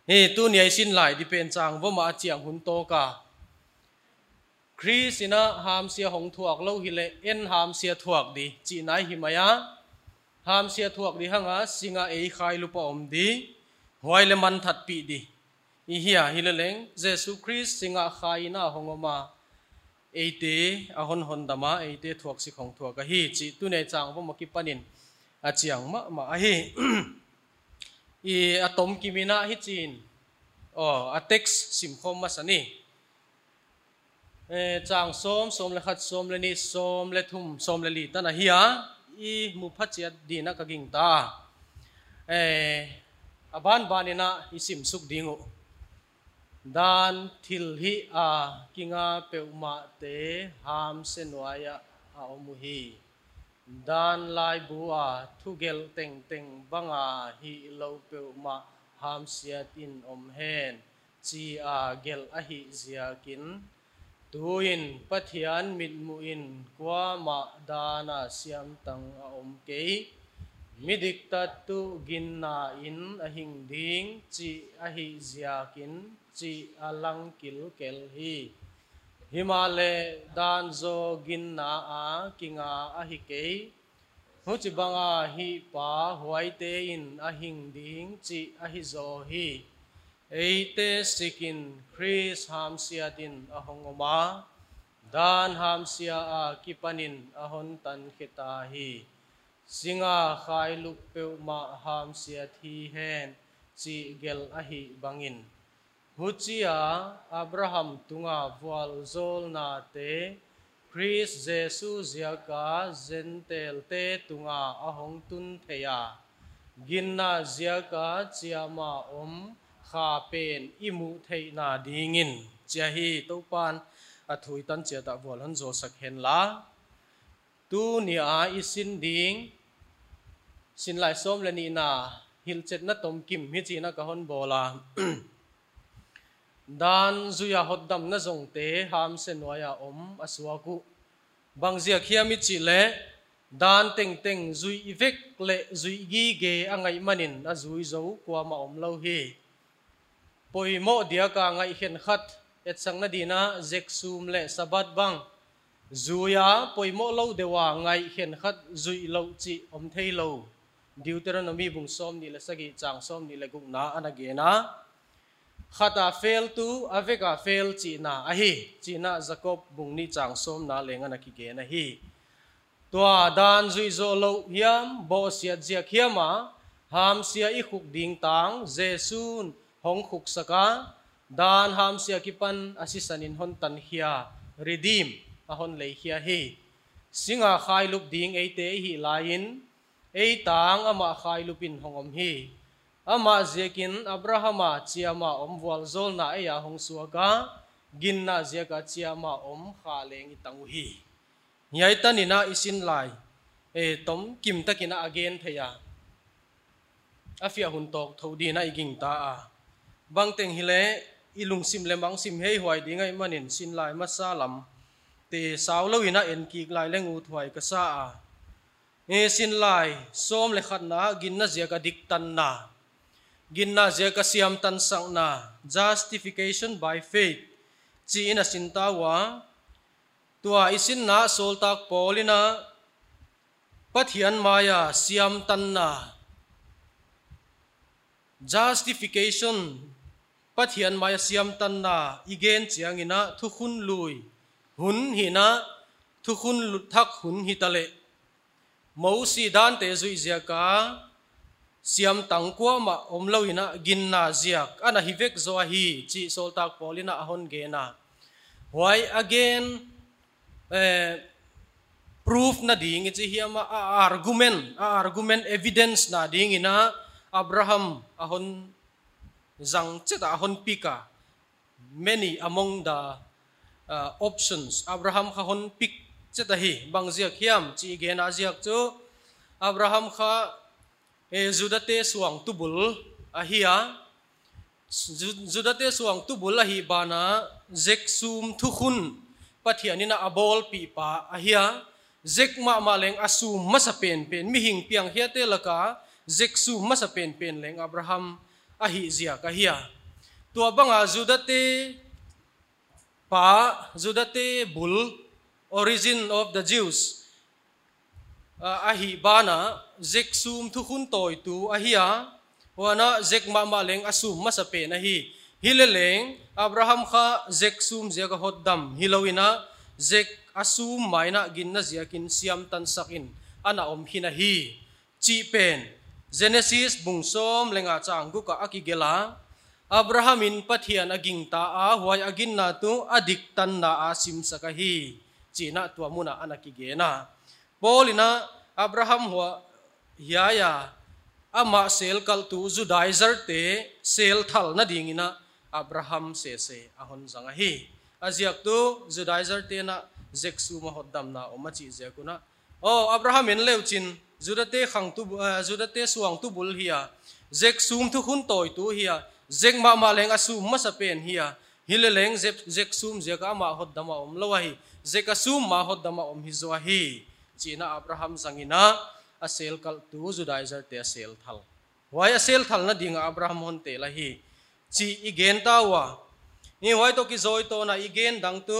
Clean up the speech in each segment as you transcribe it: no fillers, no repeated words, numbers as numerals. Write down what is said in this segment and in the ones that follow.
he tu ni sin lai depend chang wo ma chiang hun to ka Christina ham sia hong thuak lo hi le en ham sia thuak di chi nai hi maya ham sia thuak di hanga singa ei khai lu pa om di hoi le man that pi di i hia hi le leng Jesu Christ singa khai na hongoma eite ahon hon dama eite thuak si khong thuak ka hi chi tu nei chang wo ma ki panin a chiang ma a hi i atom kimina hi chin a text sim khom ma sani chang som le khat som le ni som le thum som le li ta na hi a i mu phat chiat di na ka ging ta aban banina i sim suk dingu dan thil hi a kinga peuma te ham senwaya a omuhi dan lai bua thugel teng teng banga hi lo peuma ham siat in om hen chi a gel a hi ziakin tuin pathian mit muin kwa ma dana siam tang a om ke midik tatu ginna in a hing ding chi a hi ziakin chi alang kil kel hi himale dan zo ginna a kinga a hi ke hu chi banga hi pa huai te in a hing ding chi a hi zo hi eite sikin Chris ham sia din a hongoma dan ham sia a kipanin a hon tan kheta hi singa khai luk peuma ham sia thi hen chi gel a hi bangin huchia Abraham tunga wal zol na te Chris Jesu ziaka zentel te tunga ahong tun theya ginna ziaka chiama kha pen imu theina dingin chia hi topan athui tan chia ta wal han zo sak hen la tu ni a isin ding sin lai som le ni na hil chet na tom kim hi chi na ka hon bola dan zuya hoddam na zong te ham se noya aswaku bangjia khiami chi le dan teng teng zui ivek le zui gi ge angai manin a zui zo kwa ma lo hi poimo dia ka ngai hen khat et sang na dina zek sum le sabat bang zuya poimo lo dewa ngai hen khat zui lo chi om thei lo Deuteronomy bung som ni le sagi chang som ni le guk na anagena khata fail tu aveka fail chi na ahi chi na Jacob bung ni chang som na lenga na ki ge na hi tua dan zui zo lo hiam bo sia jia khiama ham sia i khuk ding tang jesun hong khuk saka dan ham sia kipan asisanin hon tan hia redeem a hon lei hia hi singa khai lup ding eite hi lain ei tang ama khai lupin hongom hi ama zekin Abrahama chiama omwal zol na eya hong suaga ginna zeka chiama kha leng itang hi yai tanina isin lai tom kim takina again theya afia hun tok thodi na iging ta a bang teng hile ilung sim le mang sim hei huai dingai manin sin lai masalam te saulo ina en ki lai leng u thuai ka sa a sin lai som le khat na ginna zeka dik tan na ginna zeka siam tan sang na justification by faith chi ina sintawa tua isin na soltak polina pathian maya siam tan na justification pathian maya siam tan na igen chiang ina thukhun lui hun hina thukhun thak hun hitale mausi dan te zui ziaka siam tangkwa ma omloina ginna ziak ana hivek zo hi chi soltak polina ahon gena why again proof na ding chi hiama argument evidence na ding ina Abraham ahon zang cheta ahon pika many among the options Abraham khahon pik cheta hi bangziak hiam chi gena ziak chu Abraham kha Judate suang tubul ahia Judate suang tubul ahi bana zeksum thukhun pathianina abol pi pa ahia zekma maleng asum masapen pen mi hing piang hiate laka zeksum masapen pen leng Abraham a hi zia ka hiya tua banga Judate bul origin of the Jews ahi bana zek sum thu khun toy tu ahia wana zek ma leng asum masape na hi hileleng Abraham kha zek sum zia ka hoddam hilowina zek asum maina ginna zia kin siam tan sakin ana om hina hi chi pen Genesis bungsom lenga changgu ka akigela Abrahamin pathian aging ta a huay agin na tu adik tan na asim sakahi china tua muna anakigena Paulina Abraham huwa hiaya ama sel kal tu Judaizer te sel thal na dingina Abraham se ahon zangahi aziak tu Judaizer te na zeksu mahoddam na omachi zekuna Abraham in leuchin Judate khang tu Judate suang tu bul hiya zeksum thu khun toy tu hiya zek ma leng asum masapen hiya hileleng zek sum zeka ma hoddama lawahi zek asum ma hoddama hizwahi china Abraham sangina asel kal tu Judaizer te asel thal why asel thal na dinga Abraham hon te lahi chi igen tawa ni why to ki zoi to na igen dang tu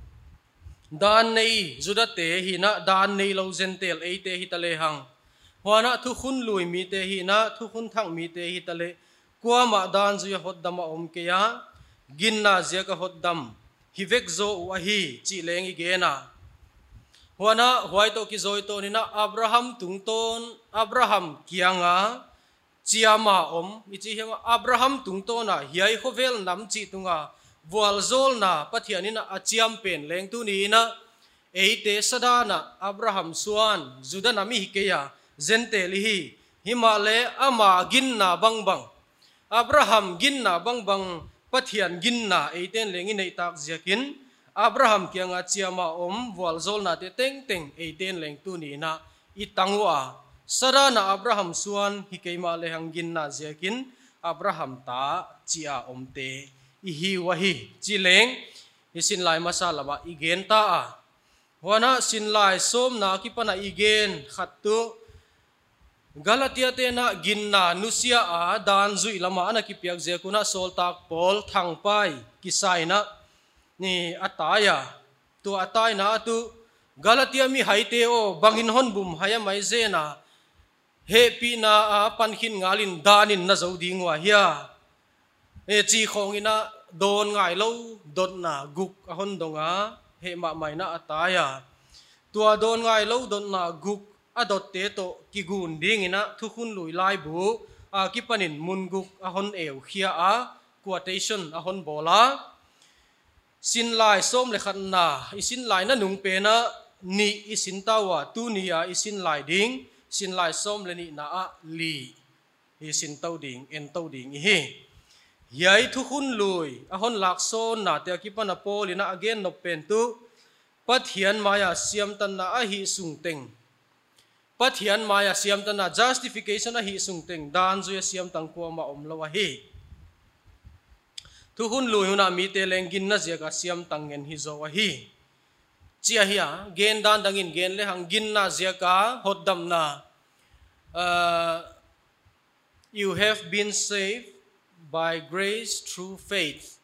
dan nei Judate hina dan nei lo zentel eite hitale hang wana thu khun lui mi te hina thu khun thang mi te hitale kwa ma dan zu hoddama ke ya ginna zia ka hoddam hivek zo wahi chi leng igena wana huai to ki zoi to nina Abraham tungton Abraham kianga chiama ichi hema Abraham tungtona hiai khovel nam chi tunga wal zol na pathianina achiam pen leng tu ni na eite sadana Abraham suan judana mi hikeya zente lihi himale ama ginna bangbang Abraham ginna bangbang pathian ginna eiten lengi nei tak ziakin Abraham kianga chiama wal zol na te teng eiten leng tu ni na itangwa sadana Abraham suan hikeima lehang ginna ziakin Abraham ta chia te ihi wahi chileng isin lai masalama igen ta a wana sin lai som na kipana igen khattu Galatia te na ginna nusia a dan zui lama ana kipiak je kuna soltak pol thangpai kisai na ni ataya tu atai na tu Galatia mi haite o bangin hon bum haya mai je na happy na pankhin ngalin danin na zoding wa hiya chi khongina don ngai lo dot na guk ahon donga he ma mai na ataya tua don ngai lo dot na guk adot te to kigun dingina thukhun lui lai bu kipanin munguk ahon eu khia quotation ahon bola sin lai som le khan na isin lai na nung pe na ni isin tawa tu ni isin lai ding sin lai som le ni na li isin tau ding en tau ding hi yai thukhun lui ahon lakson na te kipana polina again no pen tu pathian maya siam tan na hi sungteng pathian maya siam tan na justification hi sungteng dan zu siam tang ko ma lawa hi thukhun lui huna mi te lengin na je ka siam tang ngen hi zo wa hi chia hiya gen dan dangin gen le hang gin na je ka hoddam na you have been saved by grace through faith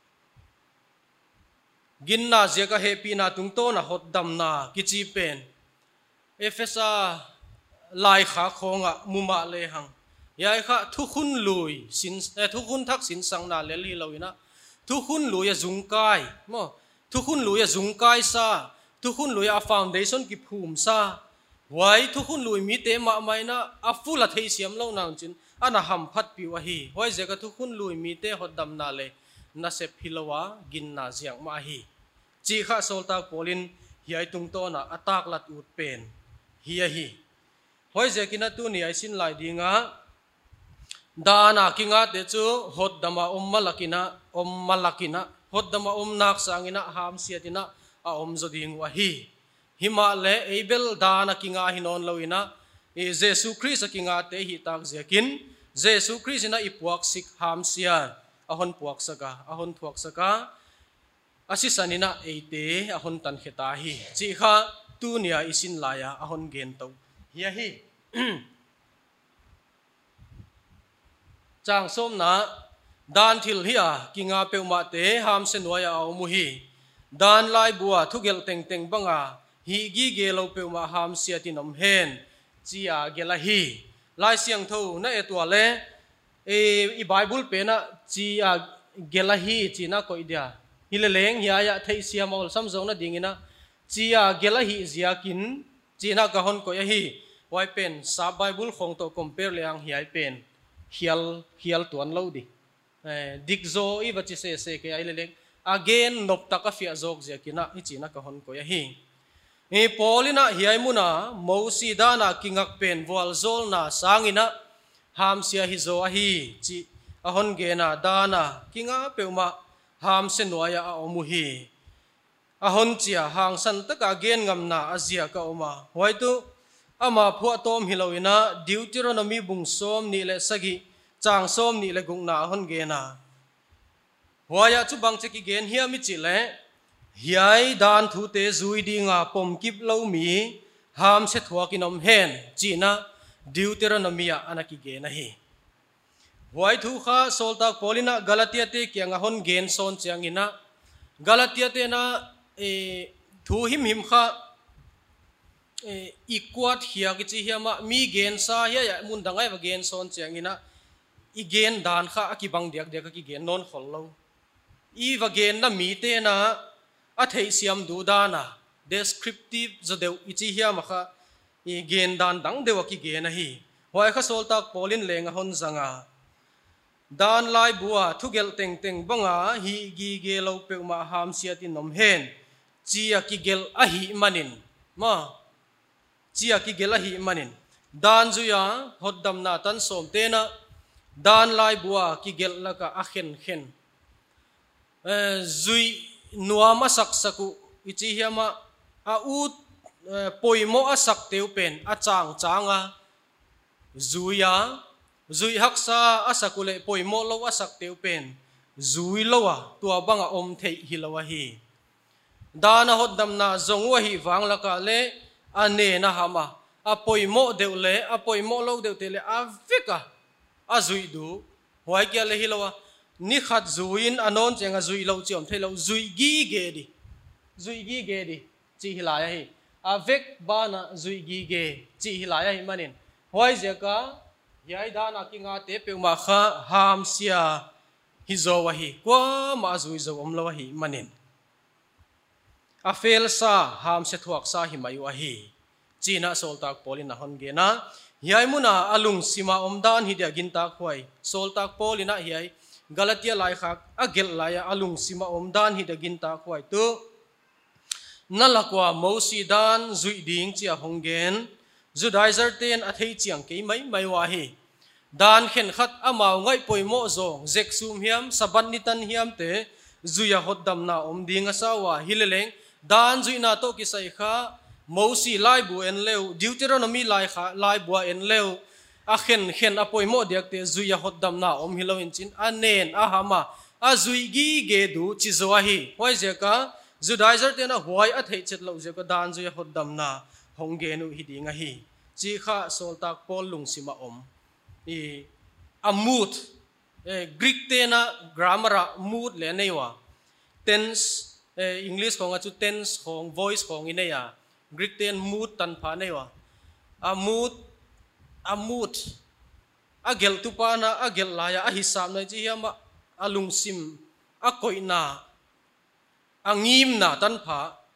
ginna zeka happy na tungto na hoddam na kichi pen efesa lai kha khonga muma le hang yai kha thukhun lui sin thukhun thak sin sang na le li loina thukhun lui ya zungkai mo thukhun lui ya zungkai sa thukhun lui a foundation ki phum sa wai thukhun lui mi te ma mai na afula thei siam lo nang chin ana ham phat pi wa hi hoi je ka thukhun lui mi te hoddam na le na se philawa ginna jiang ma hi chi kha solta polin hiai tungto na atak lat ut pen hi hi hoi je kina tu ni ai sin lai dinga dana kinga te chu hoddama malakina hoddama nak sangina ham siatina a zo ding wa hi himale abel dana kinga hinon loina e Jesu Christ kinga te hi tak zekin Jesu Christ na ipuak sik ham sia ahon puak saka asisanina eite ahon tan kheta hi chi kha tu nia isin laya ahon gen to hi hi chang som na dan thil hi a kinga peuma te ham se noya au mu hi dan lai bua thugel teng teng banga hi gi ge lo peuma ham sia tin om hen chia gela hi lai siang tho na etwa le i bible pe na chia gela hi china ko idia hileleng hiya ya thei siamol samjong na dingina chia gela hi ziakin china ka hon ko ya hi wai pen sa bible khong to compare leang hiai pen hial tuan lo di dikzo i bachi se ke ai leleng again nop taka fia jok ziakina hi china ka hon ko ya hi e polina hiai muna mosi dana kingak pen wal zol na sangina ham sia hi zo a hi chi ahon ge na dana kinga peuma ham se noya a omu hi ahon chia hang san taka gen ngam na azia ka oma hoitu ama phua tom hiloina deuteronomy bung som ni le sagi chang som ni le gung na ahon ge na hoya chu bang che ki gen hiam mi chi le hiai dan thu te zui di nga pom kip lo mi ham se thua kinom hen china deuteronomy anaki ge na hi huai thu kha solta polina galatia te kyang hon gen son changina galatia te na thu him kha ikwat hiya ki chi hiama mi gen sa hiya ya mun dangai wa gen son changina i gen dan kha akibang diak diak ki gen non khol lo i wa gen na mi te na a thei siam du dana descriptive zo deu i chi hiama kha i gen dan dang dewa ki gen na hi huai kha solta polin lenga hon zanga dan lai bua thugel teng teng banga hi gi ge lo pe ma ham sia tin nom hen chia ki gel a hi manin ma chia ki gel a hi manin dan zuya hoddam na tan som te na dan lai bua ki gel la ka a khen zui nuama sak saku ichi hiama a ut poimo a sak teu pen a changa zuya zui haksa asakule poimo lo asak teu pen zui lowa tua banga om thei hilawa hi dana hoddam na zongwa hi wangla ka le ane na hama a poimo deu le a poimo lo deu te le a veka a zui du hoi kya le hilawa ni khat zuin anon chenga zui lo chiom thei lo zui gi ge di chi hilaya hi a vek bana zui gi ge chi hilaya hi manin hoi jeka yai dana kinga te peuma kha ham sia hi zo wa hi kwa ma zui zo om lo hi manin a fel sa ham se thuak sa hi mai wa hi china soltak polina hon ge na yai muna alung sima om dan hi dia gin ta khwai soltak polina yai galatia lai khak agel lai alung sima om dan hi dia gin ta khwai tu nalakwa mosi dan zui ding chia honggen Judaizer ten a thei chiang ke mai wa hi dan khen khat amao ngai poimo zong zek sum hiam saban ni tan hiam te zuya hoddam na om dinga sawa hileleng dan zuina to ki sai kha mosi lai bu en leu deuteronomy lai bua en leu a khen a poimo diak te zuya hoddam na om hiloin chin anen a hama a zui gi ge du chi zo hi hoi je ka Judaizer ten a huai a thei chet lo je ka dan zuya hoddam na honggenu hi dinga hi chi kha soltak pol lung sima om a mood Greek te na grammar mood le nei wa tense English khong a chu tense khong voice khong ine ya Greek ten mood tan pha nei wa a mood a gel tu pa na a gel la ya a hisam na chi hiama a lung sim a koina a ngim na tan pha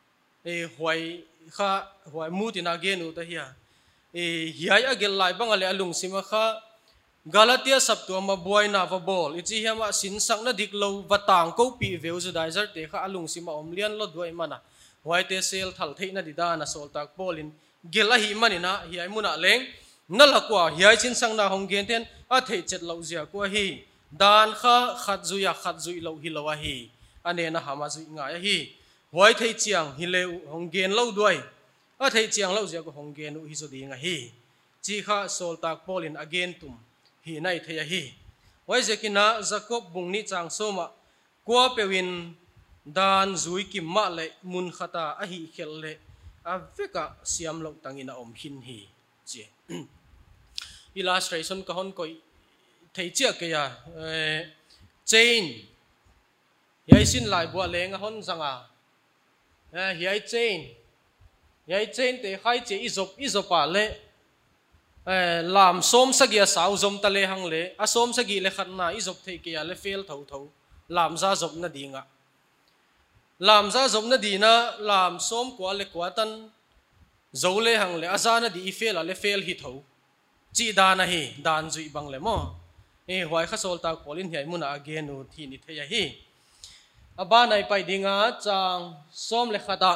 huai mutina genu ta hiya hiai agel lai bang ale alung sima kha galatia sabtu ma boina va bol ichi hiama sin sang na diklo watang ko pi veu Judaizer te kha alung sima omlian lo duai mana huai te sel thal theina didana soltak polin gela hi manina hiai muna leng nalakwa hiai chin sang na honggen ten a thei chet lo zia ko hi dan kha khat zui lo hi lo hi ane na hama zui nga ya hi hoi thei chiang hi leu honggen lo duai a thei chiang lo zia ko honggen u hi so dinga hi chi kha soltak polin again tum hi nai thei hi hoi zekina jacob bungni chang soma kwa pewin dan zui kim ma le mun khata a hi khel le a veka siam lo tangina om hin hi che illustration ka hon koi thầy chia kìa chain hiấy xin lại bùa lệ nga hôn rằng hiấy chain thì khai chế izop à lệ làm xóm sa kia sao zom ta lệ hang lệ xóm sa kia lệ khát na izop thầy kia lệ fail thâu làm ra zop na đi ngạ làm ra zop na đi na làm xóm quá lệ quá tan dấu lệ hang lệ azan na đi fail lệ fail hi thâu chỉ đàn na hi đàn duy bằng lệ mo hoài khát sol ta Pauline hiấy muốn again u thi ni thầy hi ba này phải đi ngã chang xóm lệ khát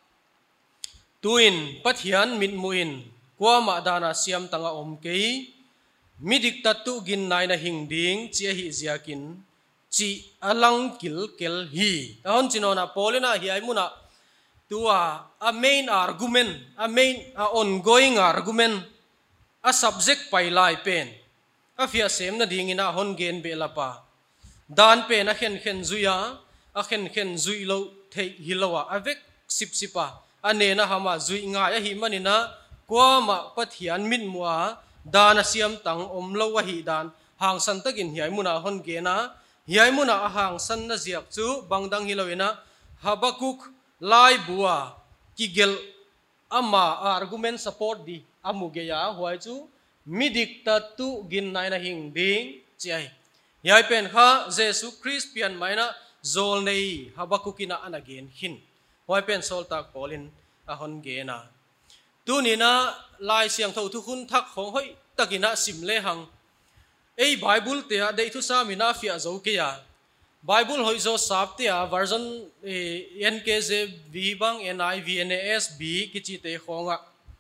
tuin pathian min muin qua mà đàn siam tanga kei midik tatu gin nai na hing ding chia hi ziakin chi alang kel hi ahon chinona Paulina hiay muna tua a main argument a ongoing argument a subject pai lai pen a fia sem na ding ina hon gen be la pa dan pe na khen zuya a khen zui lo thei hilowa avek sipa ane na hama zui nga ya hi manina kwa ma pathian min muwa dan siam tang lo wa hi dan hang san takin hiai muna hon ge na hiai muna a hang san na ziak chu bangdang hiloina Habakuk lai bua kigel ama argument support di amuge ya huai chu midik ta tu gin nai na hing ding chai hiai pen kha Jesu Christ pian maina zol nei Habakukina anagen hin huai pen sol tak Paulin a hon ge na tu ni na lai siang tho thu khun thak khong hoi takina sim le hang ei Bible te a dei thu sa mina fia zo ke ya Bible hoi zo sap te a version NKJV bang NIV NASB ki chi te khonga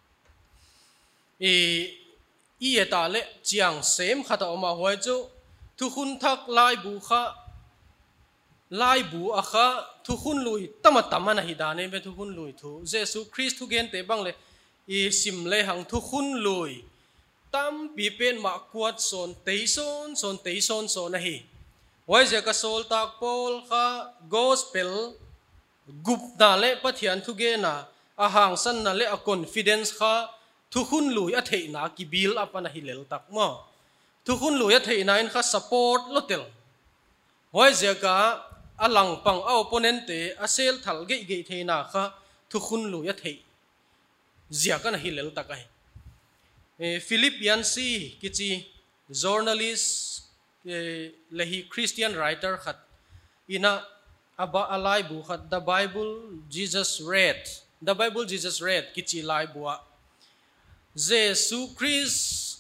i eta le chiang sem khata oma hoi chu thu khun thak lai bu akha thu khun lui tama na hidane be thu khun lui thu Jesu Christ thu gen te bang le i sim le hang thu khun lui tam pi pen ma kuat son teison na hi wai je ka sol tak pol kha gospel gup da le pathian thu ge na a hang san na le a confidence kha thu khun lui a thei na ki bil apana hi lel tak mo thu khun lui a thei na in kha support lotel wai je ka alang pang a opponent te a sel thal ge thei na kha thu khun lui a thei zia kan hi lel tak ai Philippians kichi journalist lehi Christian writer khat ina aba alai bu khat the Bible Jesus read kichi lai bua Jesu Christ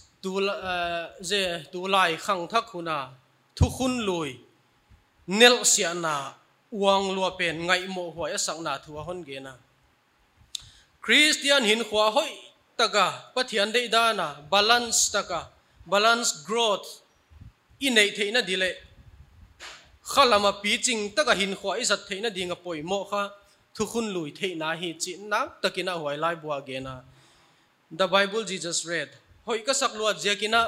tu lai khang thak khuna thu khun lui nel sia na uang lua pen ngai mo hoi asang na thua hon ge na Christian hin khwa hoi taka pathian dei dana balance growth inei theina dile khalama pitching taka hin khwa izat theina dinga poimo kha thu khun lui theina hi chi nak takina hoi lai bua ge na the Bible Jesus read hoi ka saklua jekina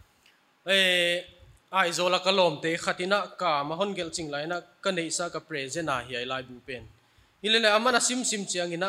ai zola kalom te khatina ka ma hon gel ching laina ka nei sa ka present a hi ai lai bu pen ilele amana sim chiangina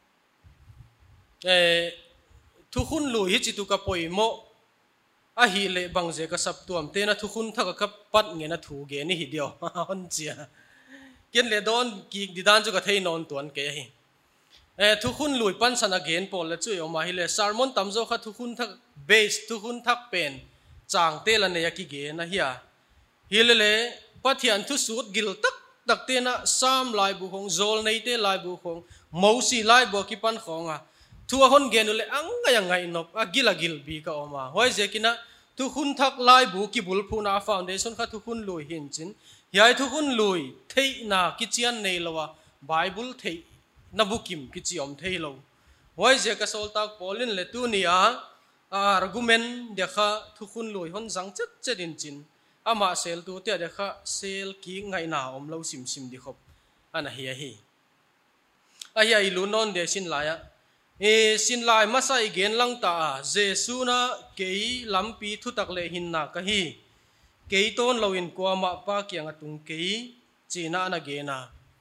thu khun lui hi chitu ka poimo a hi le bangje ka sap tuam te na thu khun thaka ka pat nge na thu ge ni hi dio hon chia ken le don ki didan chu ka thei non tuan ke hi thu khun lui pan sana gen pol le chu yo ma hi le sermon tamzo kha thu khun thak base thu khun thak pen chang te la ne ya ki ge na hiya hi le pathian thu sut gil tak te na sam lai bu khong zol nei te lai bu khong mosi lai bo ki pan khonga thua hon genule angai nop agil bi ka oma hoi je kina thu khun thak lai bu ki bul phuna foundation kha thu khun lui hin chin hiai thu khun lui thei na ki chian nei lowa Bible thei na bukim ki chiom thei lo hoi je ka sol tak polin le tu nia argument de kha thu khun lui hon jang chet in chin ama sel tu te de kha sel ki ngai na om lo sim di khop ana hi a lu non de sin la ya sin lai masai gen lang ta Jesu na kei lampi thu tak le hin na ka hi kei ton loin kwa ma pa kyang atung kei china na ge na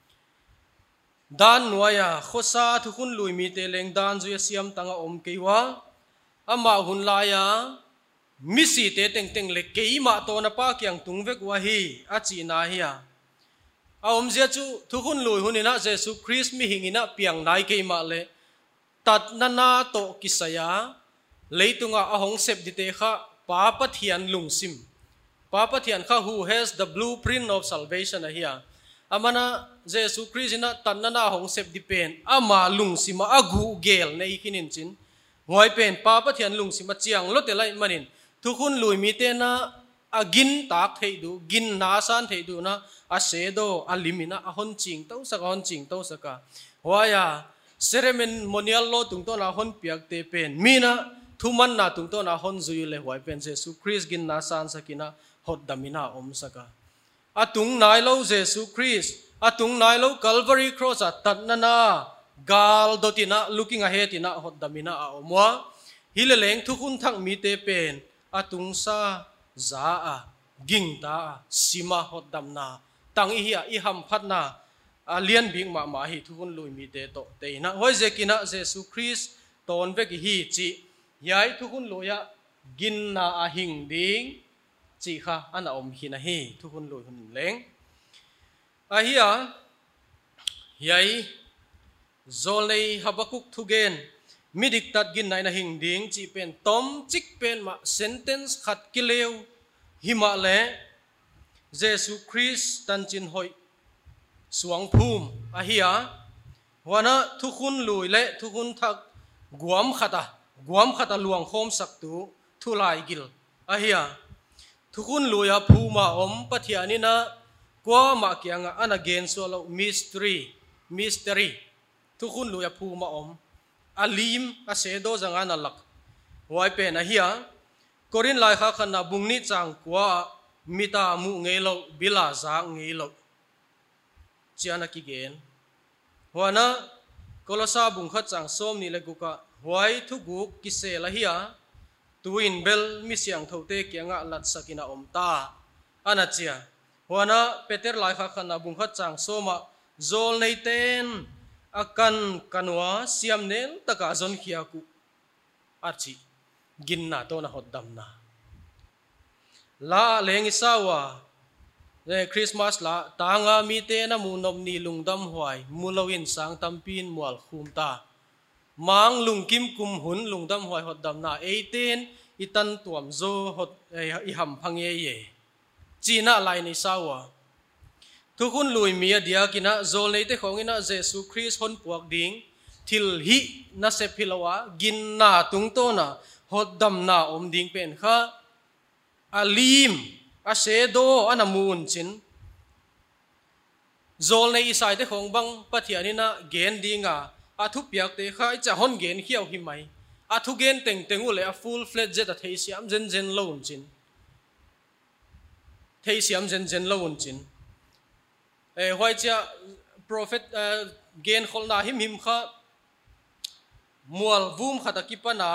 dan nuaya khosa thu khun lui mi te leng dan zu siam tanga om kei wa ama hun la ya มิสิเตเต็งเต็งเล็กเกยมาโตนป้าเกียงตุงเวกวะฮีอาจีนาฮียอาอมเจ้าจูทุกคนลุยหุ่นนะเยซูคริสต์มีหิงินะเปียงนายเกยมาเลตัดนานาโตกิสยาเลยตุงอาหงเสพดิเตค่ะป้าปะเทียนลุงซิมป้าปะเทียนค่ะ who has the blueprint of salvation นะฮียอามานะเยซูคริสต์นะตัดนานาหงเสพดิเป็นอามาลุงซิมอากูเกลในอีกินินจินงอยเป็นป้าปะเทียนลุงซิมเจียงลดเตลัยมันินทุกคนลุยมีเตนะอากินตากเทดูกินนาซานเทดูนะอาเสดอาลิมินะอาฮอนจิงเต้าสักฮอนจิงเต้าสักว่าอย่าเซเรมินโมเนียลโลตุงต้นอาฮอนเปียกเตเป็นมีนะทุมันนะตุงต้นอาฮอนจุยเลหวยเป็นเยซูคริสต์กินนาซานสักินะฮอดดามินะอมสักอาตุงนายโลเยซูคริสต์อาตุงนายโลคัลวารีครอสตัดนานากาลดตินะ looking ahead ตินะฮอดดามินะอมวะฮิเลเลงทุกคนทั้งมีเตเป็นอาตุงซาซากิงตาสิมาฮอดดำนาตังอีเฮียอีหัมพัดนาเลียนบิงมาฮิทุกคนลุยมีเตโตเตนะห้อยเจกินะเยซูคริสต์ตอนเวกฮีจียายทุกคนลุยกินนาหิงดิงจีค่ะอันอมหินะฮีทุกคนลุยหุ่นเล้งเฮียยายโจเลยฮับกุกทุเกนมิดิกตัดกินนายนะหิงดิงจีเป็นตอมจิกเป็นมาเซนเทนส์ขัดกิเลวหิมาเลเยซูคริสต์ตันจินหอยสวงภูมิเฮียวันนั้นทุกคนลุยเละทุกคนทักกวมขัดลวงโคมสักตูทุลายกิลเฮียทุกคนลุยภูมาอมปะเทียนี่นะกว่ามาเกียงอันเกนโซโลมิสทรีทุกคนลุยภูมาอมอาลิมอาเซโดจังอันลักไว้เป็นเฮียกอรินไลข้าขันนาบุงนิจังกว่ามิตามุเงโลบิลาจางเงโลเจียนักกิเกนหัวนะกอลซาบุงขัดจังส้มนี่เลยกุกะไว้ทุกุกกิเซละเฮียตูอินเบลมิเสียงเท่าเตเกียงะลัดสกินาอมตาอันนั้นเจียหัวนะเปเตอร์ไลข้าขันนาบุงขัดจังส้มะโจลในเตนอากันกันวะเสียมเนลตะกาจนขี้อากุอาชีกินนาโตนะฮอดดำนาลาเลงอิสาวะคริสต์มาสละตางามีเตนะมูนมนีลุงดำหวยมูลวินสังตัมปีนมัวลคุมตามังลุงกิมกุมหุนลุงดำหวยฮอดดำนาอิตันตัวมโซฮอดอิหัมพังเย่จีน่าไลนิสาวะทุกคนลุยมีเดียกินะโจเลยเตของอินะเยซูคริสต์ฮอนปวกดิงทิลฮินาเซพิลาวะกินนาตุงโตนะฮอดดำนาอมดิงเป็นข้าอาลิมอาเซโดอันมูนจินโจลในอิสายเตของบังปะเทียนี่นะเกนดิงอาทุบยักเตข้าจะฮอนเกนเขี้ยวหิมัยอาทุเกนเต็งอุเลยฟูลเฟลเจตเทียมเจนโลนจินเทียมเจนโลนจินห้อยจะโปรเฟตเกนคนนาหิมข้ามัวลวูมขัดกิปนา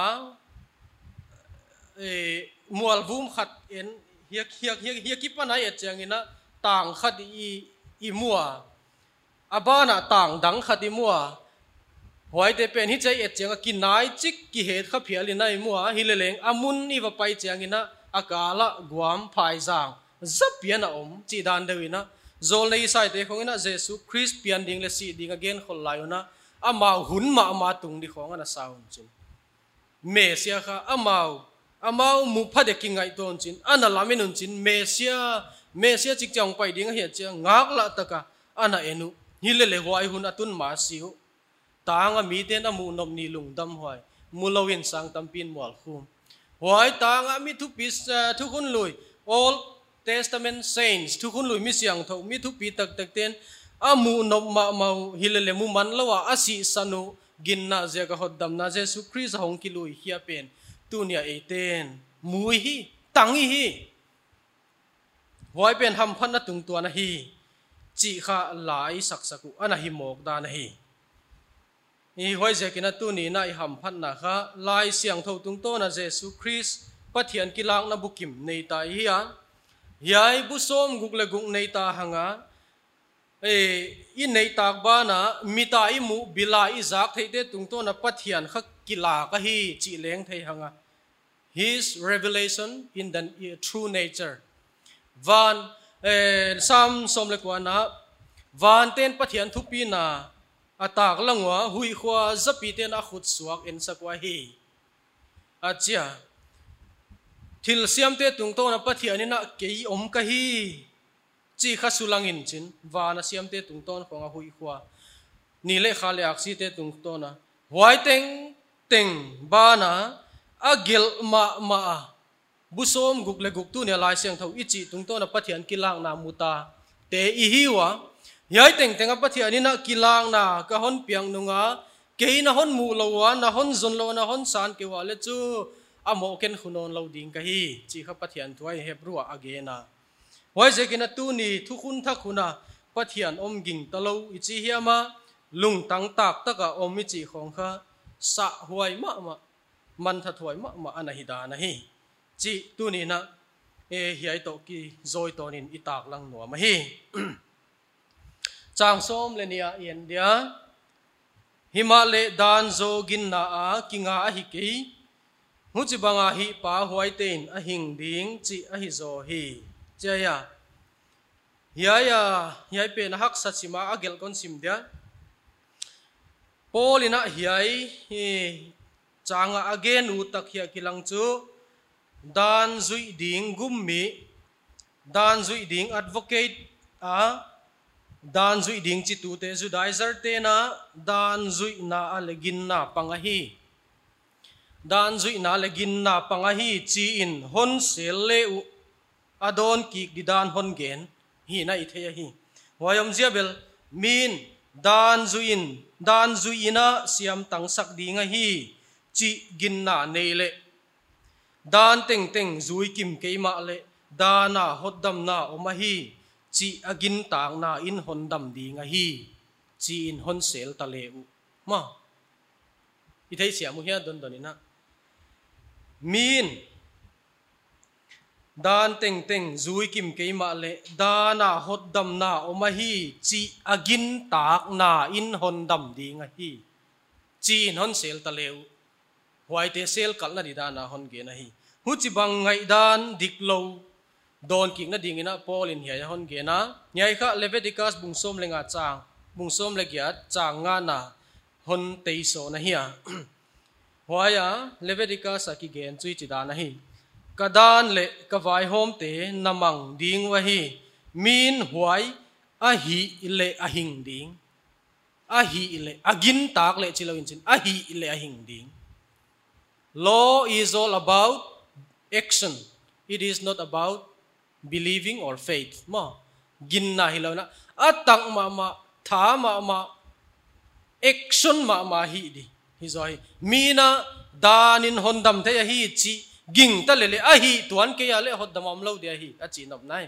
มัวลวูมขัดเอ็นเฮียกิปนาเอเจียงอินะต่างขัดอีมัวอาบ้านะต่างดังขัดอีมัวหอยเตเป็นฮิใจเอเจียงกินนายจิกกิเหตุขับเพียลินายมัวฮิเลเลงอามุนนี่ว่าไปเจียงอินะอากาละกวามพายจางจับเปียนอมจีดานเดวินะโจลในสายเตของอินะเยซูคริสต์เปียนดิ่งเลสีดิ่งเกนคนลายนะอามาหุ่นมาตุงดิของอันสาวจินเมเซียค่ะอามามุพัดเด็กกิงไงตัวจินอันนั้นลามินุนจินเมเซียจิกจังไปดิ่งเหตุเจียงักละตะกะอันนั้นเอนุฮิเลเลหัวไอหุ่นอตุนมาสิวตางมีเตนอามูนมนีลุงดำหอยมูลวินสังตัมปินมัวลคุมหอยตางมีทุกปีทุกคนลุย All Testament Saints ทุกคนลุยมีเสียงเท่ามีทุกปีตักเตนอามูนมมาฮิเลเลมูมันละว่าอาศิสนุกินนาเจกฮอดดำนาเจสุคริสหงกิลุยเฮียเป็นตุเนียเอเตนมุยฮีตังฮีไว้เป็นทำพันนตุงตัวนะฮีจีข้าหลายสักกุอันนะฮีหมกดานะฮีนี่ไว้เจกินตุนีน่าทำพันนะข้าลายเสียงเท่าตุงโตนะเจสุคริสปะเทียนกิลังนะบุกิมในตาฮียายบุษมกุกเลกุกในตาหังอินในตากบ้านะมิตาอิมุบิลาอิจักเทเตตุงโตนะปัทยันขักกิลากะฮีจีเลงเทหัง His revelation in the true nature. Van Sam som le kwa na van ten pathian thupi na atak langwa hui khwa zapi ten a khut suak en sakwa hi achia thil siam te tung to na pathian na ke om ka hi chi kha sulangin chin van siam te tung ton khonga hui khwa ni le khale aksi te tung to na wai teng teng ba na agil ma busom guk le guk tu ne lai siang thau ichi tung to na pathian kilang na muta te I hiwa yai teng teng a pathian ina kilang na ka hon piang nunga ke na hon mu lowa na hon zon lo na hon san ke wa le chu amo ken khunon lo ding ka hi chi kha pathian tuai hebruwa agena wai je kina tu ni thu khun tha khuna pathian om ging talo ichi hiama lung tang tak taka om ichi khong kha sa huai ma man tha thuai ma anahida na hi chi tu ni na hiai to ki zoi tonin itak lang no ma hi chang som le nia yen dia himale dan zo gin na a kinga a hi ke hu chi banga hi pa huai ten a hing ding chi a hi zo hi chaya hiai pe na hak sa chima agel kon sim dia polina hiai changa again u takhia kilang chu dan zui ding gummi dan zui ding advocate dan zui ding chi tu te judaizer te na dan zui na alegin na pangahi dan zui na alegin na pangahi chi in hon sel le u adon ki didan hon gen hi na ithaya hi wayom ziabel min dan zuina siam tang sak dinga hi chi gin na neile dan teng teng zui kim keima le dana hoddam na omahi chi agin tang na in hondam dinga hi chi in hon sel taleu ma ithei siamu hian don donina min dan teng teng zui kim keima le dana hoddam na omahi chi agin tak na in hondam dinga hi chi in hon sel taleu huai te sel kal na di dana hon ge na hi hu chi bang ngai dan diklo don king na ding ina Paul in hiya hon ge na nyai kha Leviticus bungsom lenga chang bungsom le gyat chang nga na hon teiso na hiya huaya Leviticus aki gen chui chi da na hi kadan le kawai hom te namang ding wa hi min huai a hi le a hing ding a hi le agin tak le chilawin chin a hi le a hing ding. Law is all about action. It is not about believing or faith. Ma ginna hilaw na atang ma tha ma action ma hi di hi zoi mina danin hondam the hi chi ging ta le a hi tuan ke ya le hoddamam lo dia hi a chi nop nai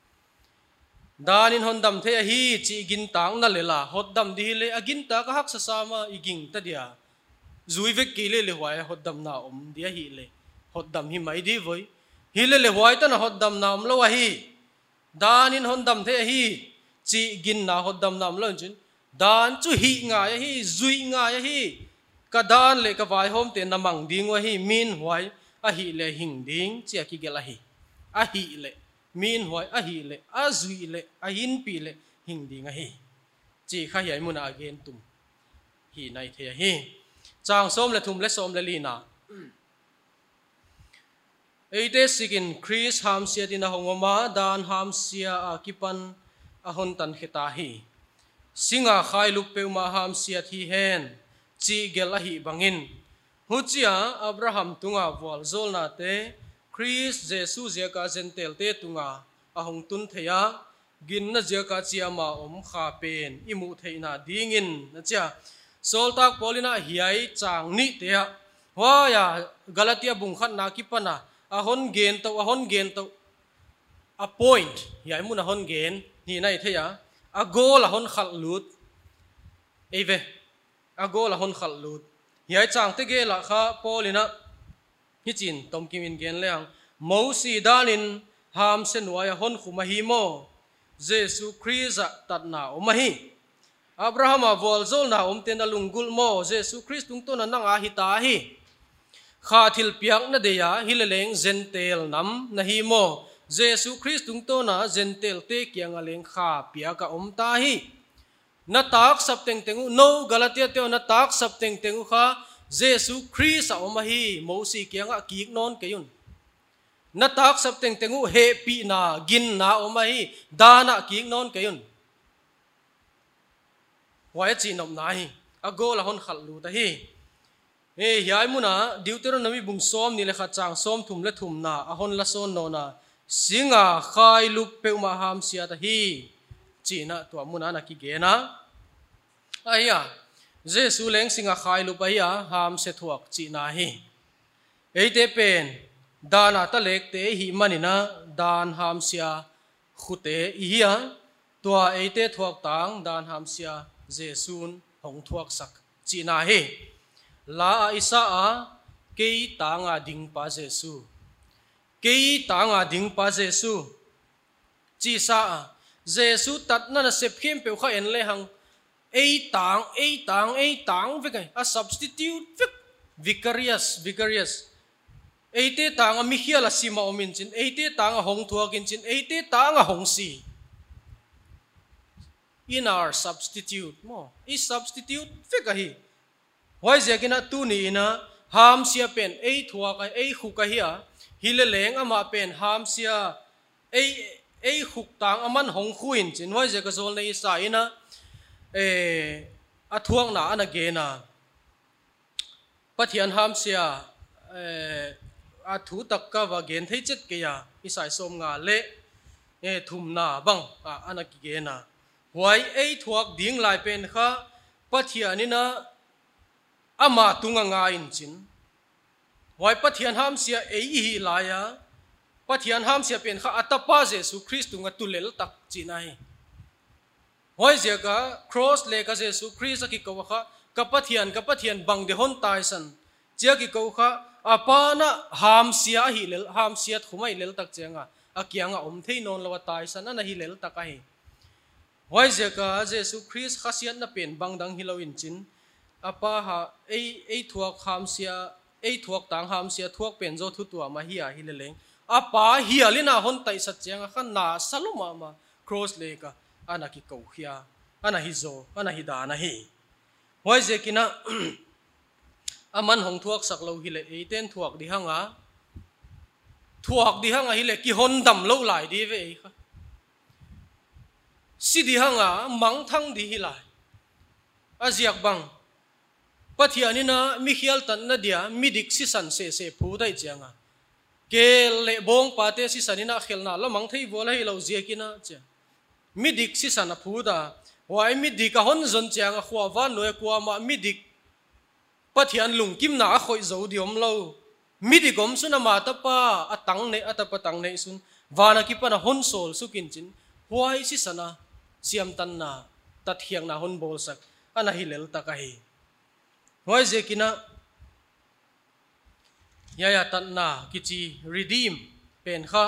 danin hondam the hi chi gin tang na le la hoddam di le agin ta ka hak sa sama iging ta dia zui vek ki le huai hoddam na dia hi le hoddam hi mai di voi hi le huai ta na hoddam na lo wa hi danin hondam the hi chi gin na hoddam nam lo chin dan chu hi nga ya hi zui nga ya hi ka dan le ka vai hom te namang ding wa hi min huai a hi le hing ding chi ki gela hi a hi le min huai a hi le a zui le a hin pi le hing ding a hi chi kha hiai mun again tum hi nai the hi chang som le thum le som le lina eite sikin Chris ham sia din a hongoma dan ham sia a kipan a hon tan kheta hi singa khai lup pe ma ham sia thi hen chi gel a hi bangin huchia Abraham tunga wal zolna te Chris Jesus je ka zentel te tunga a hong tun theya gin na je ka chiama om kha pen imu theina dingin na cha soltak polina hiai chang ni te wa ya Galatia bung khat na ki pana a hon gen to a point hiai mun a hon gen ni nai theya a goal a hon khal lut eve a goal a hon khal lut hiai chang te ge la kha polina hi chin tom kim in gen leang mo si danin ham senwaya hon khuma hi mo Jesu Christ tat na omahi Abraham a vol zol na ten alungul mo Jesu Christ tung to na nang a hita hi kha thil piak na deya hileleng zentel nam na hi mo Jesus Christ tung to na zentel te kyang aleng kha piaka ta hi na tak sap teng tengu no Galatia te na tak sap teng tengu kha Jesus Christ a hi mo si kyang a ki non kayun na tak sap teng tengu he pi na gin na hi dana ki non kayun wai chi nom na hi ago la hon khal lu ta hi yai muna Deuteronomy bung som ni le kha chang som thum le thum na a hon la son no na singa khai lup pe ma ham sia ta hi chi na to muna na ki ge na aya Jesu leng singa khai lup aya ham se thuak chi na hi eite pen dana ta lek te hi manina dan ham sia khute ihia to eite thuak tang dan ham sia Jesun hong thuak sak chi na hi la isa a kei tanga ding pa Jesu kei tanga ding pa Jesu chi sa Jesu tat na sep khem pe kha en le hang ei tang ve kai a substitute vicarious eite tanga mi khiala sima omin chin eite tanga hong thuakin chin eite tanga hong si in our substitute mo is substitute ve ka hi hoi zekina tu ni ina ham sia pen ei thua ka ei khu ka hi a hileleng ama pen ham sia ei khuk tang aman hong khuin chin hoi zeka zol nei sa ina a thuang na ana ge na pathian ham sia a thu tak ka wa gen thei chet ke ya isai som nga le thum na bang ana ki ge na hoi ei thuak ding lai pen kha pathian ina ama tunga nga in chin hoi pathian ham sia ei hi la ya pathian ham sia pen kha atapa Jesu Christ tunga tulel tak chi nai hoi je ka cross le ka Jesu Christ ki ko kha ka pathian bang de hon tai san chia ki ko kha apana ham sia hi lel ham sia khumai lel tak chenga akyanga thei non lawa tai san na hi lel tak ai hoi je ka Jesu Christ khasiat na pen bang dang hi lo in chin apa ha ei thuak ham sia ei thuak tang ham sia thuak pen zo thu tua ma hi a hi leleng apa hi alina hon tai sat chenga khan na saluma ma cross le ka ana ki ko khia ana hi zo ana hi da na hi hoi je kina aman hong thuak sak lo hi le eiten thuak di hanga hi le ki hon dam lo lai di ve kha si di hanga mang thang di hi lai aziak bang pathianina mi khial tan na dia midik si san se phu dai changa ke le bong pa te si sanina khelna lo mang thei bola hi lo ziakina cha midik si san phu da wai midik ka hon zon changa khwa wa noi kwa ma midik pathian lung kim na khoi zo diom lo midik om suna ma ta pa atang ne atapa tang ne sun wana ki pa na hon sol su kin chin wai si sana siam tan na tat hiang na hon bol sak ana hi lel ta ka hi hoi je kina ya tan na kichi redeem pen kha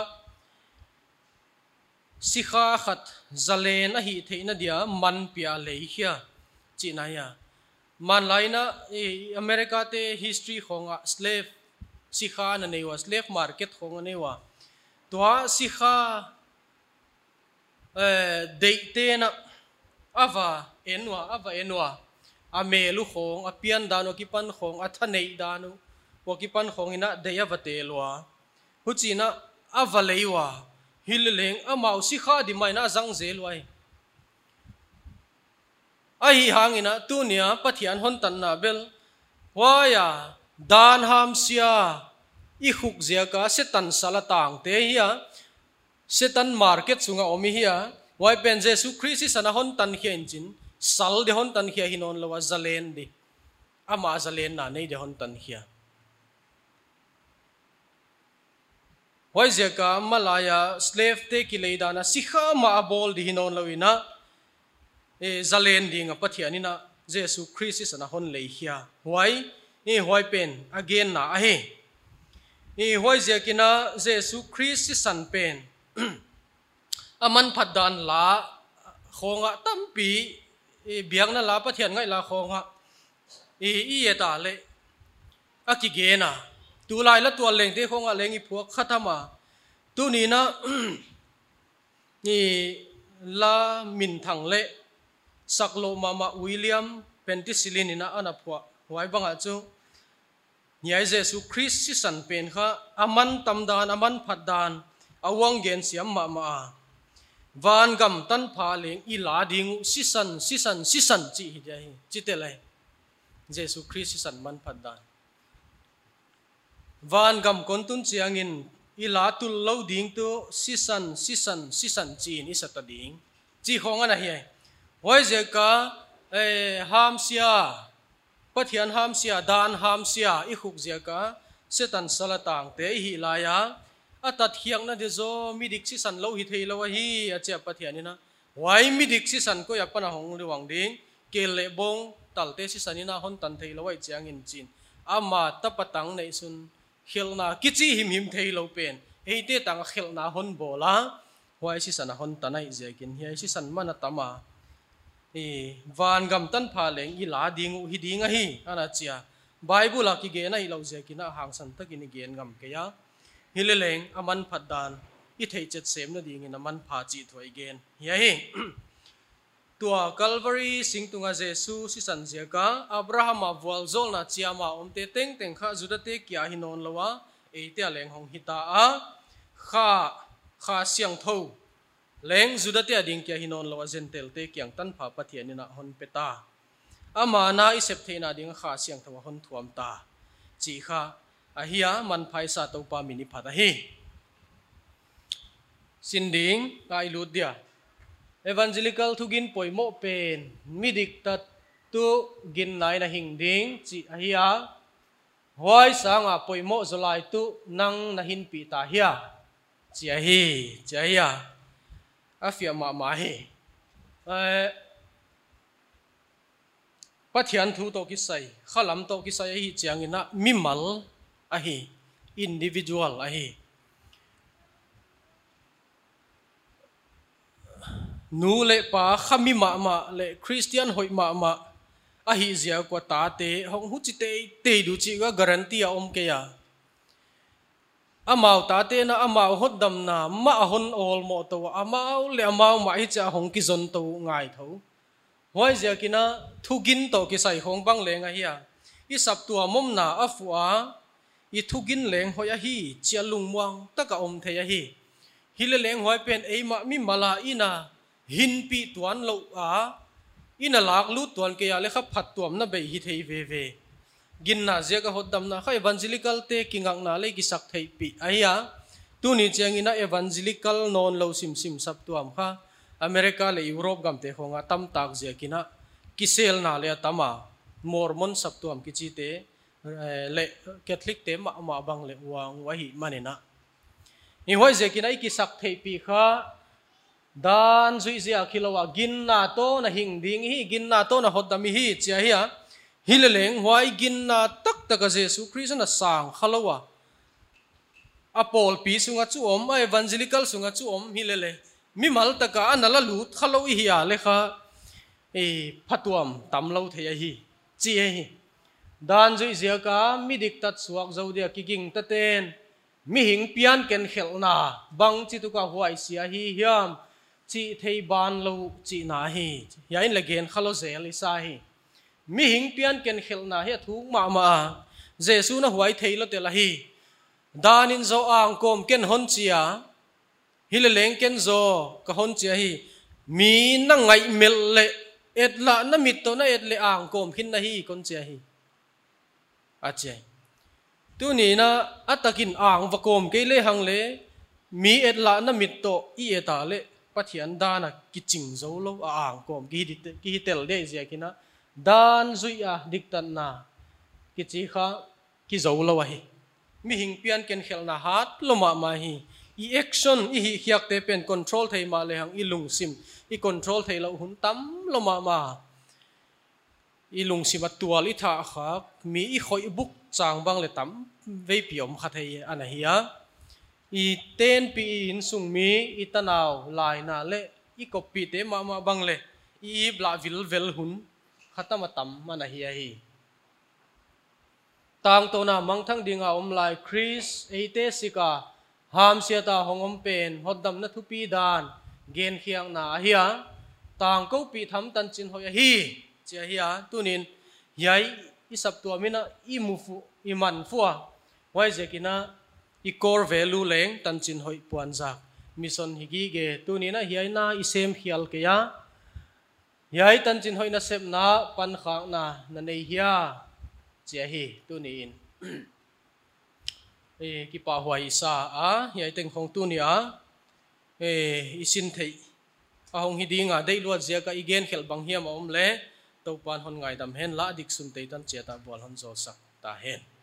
sikha khat zalen a hi theina dia man pia lei khia chi na ya man laina America te history khonga slave sikha na newa slave market khonga newa tua sikha deite na ava enwa amelu khong apian dano kipan khong athanei dano wakipan khong ina deya vatelwa huchina avaleiwa hileleng amau sikha di maina zang zelwai ai hangina tunia pathian hon tan na bel waya dan ham sia i khuk zia ka setan salatang te hiya setan market sunga omi hiya wai pen Jesu Christ sana hon tan hian chin sal de hon tan hiya hinon lawa zalen di ama zalen na nei de hon tan hiya hoi zia ka malaya slave te ki leidana sikha ma abol di hinon lawina zalen ding a pathianina Jesu Christ sana hon lei hiya wai hoi pen again na a he hoi zia kina Jesu Christ san pen aman phadan la khonga tampi biang na la pathian ngai la khonga eta le akigena tu lai la tua leng te khong a leng I phuak khatama tu ni na ni la min thang le saklo mama William Penticillin ina ana phwa wai banga chu Nyai Jesu Christ si san pen kha aman tamdan aman phadan awang gen siam ma van gam tan pha leng I la ding si san chi hi dai chi te lai Jesu Christ si san man phadan van gam kon tun chiang in I la tul lo ding tu si san chi ni sa ta ding chi khong ana hi hoi je ka ham sia Pathian ham sia dan ham sia I khuk zia ka setan salatang te hi la ya atat hiang na de zo midik si san lo hi thei lo hi acha Pathian ina wai midik si san ko ya pana hong liwang ding ke le bong talte si sanina hon tan thei lo wai chiang in chin ama tapatang nei sun khilna kichi him thei lo pen ei te tang khilna hon bola wai si san hon tanai zekin hi si san mana tama van gam tan pha leng I la ding hi ding a hi ana chia Bible a ki ge na I lo je ki na hang san ta ki ni gen gam ke ya hi le leng aman phadan I thei chet sem na ding in aman pha chi thoi gen ya hi tua Calvary singtunga Jesu si san je ka Abraham a wal zol na chiama omte teng kha judate kya hi non lawa e te leng hong hita a kha siang tho leng judate ading kya hinon lo azentel te kyang tan pha Pathian ina hon peta ama na I sep theina ding kha siang thawa hon thuam ta chi kha a hiya man phai sa to pa mini phata hi sinding kai ludia evangelical thugin poimo pen midik tat tu gin nai na hing ding chi a hiya hoi sanga poimo zolai tu nang na hin pi ta hiya chi a hiya afia ma hi Pathian thu to ki sai khalam to ki sai hi chiang ina mimal a hi individual a hi nu le pa khami ma le Christian hoi ma a hi zia ko ta te hong hu chi te du chi ga guarantee om ke ya amau ta te na amau hot dam na ma hon ol mo to amau le amau ma hi cha hong ki zon to ngai tho hoi zia kina thugin to ki sai hong bang lenga hiya I sap tua mom na afua I thugin leng hoya hi chia lung muang taka om theya hi hile leng hoi pen ei ma mi mala ina hin pi tuan lo a ina lak lu tuan ke ya le kha phat tuam na be hi thei ve gin na zia ka hodam na kha evangelical te kingang na le ki sak thei pi aya tu ni chang ina evangelical non lo sim sap tuam kha America le Europe gam te khonga tam tak zia kina kisel na le tama Mormon sap tuam ki chi te le Catholic te ma bang le wang wa hi manena ni hoi zia kina ki sak thei pi kha dan zui zia khilowa gin na to na hing ding hi gin na to na hodam hi chia hi hileleng hwai gin na tak taka Jesu Christ na sang khalowa apol pi sunga chu om evangelical sunga chu om hilele mi mal taka anala lut khalo hi ya le kha phatuam tamlo thei hi chi hi dan zui zia ka mi dik tat suak zo dia kiking taten mi hing pian ken khelna bang chi tu ka huai sia hi hiam chi thei ban lo chi na hi yain legen khalo zel isa hi mi hing pian ken khelna he thuk ma Jesu na huai thei lo te la hi danin zo ang kom ken hon chia hile leng ken zo ka hon chia hi mi na ngai mel le etla na mit to na etle ang kom khin na hi kon chia hi ache tu ni na atakin ang va kom ke le hang le mi etla na mit to I eta le Pathian dana ki ching zo lo ang kom ki tel de zia kina dan zui a diktan na ki chi kha ki zo lo hi mi hing pian ken khel na hat lo ma hi I action I hi hiak te pen control thei ma le hang I lung sim I control thei lo hun tam lo ma I lung sim atual I tha kha mi I khoi buk chang bang le tam ve piom kha thei ana hiya I ten pi in sung mi I tanaw lai na le I copy te ma bang le I bla vil vel hun khatama tam mana hiya hi tang to na mang thang dinga lai Chris ate sika ham sia ta hongom pen hoddam na thupi dan gen khiang na hiya tang ko pi tham tan chin hoya hi chia hiya tunin yai isap tu amina imufu iman fuwa wai zekina i core value leng tan chin hoi puan jak mission higi ge tunina hiai na isem khial ke ya yai tan chin hoi na sep na pan khang na na nei hiya chia hi tunin ki pa huai sa a yai teng khong tu ni a isin thei a hong hi dinga dei luat zia ka igen khel bang hiam om le to pan hon ngai dam hen la dik sun te tan che ta bol hon zo sak ta hen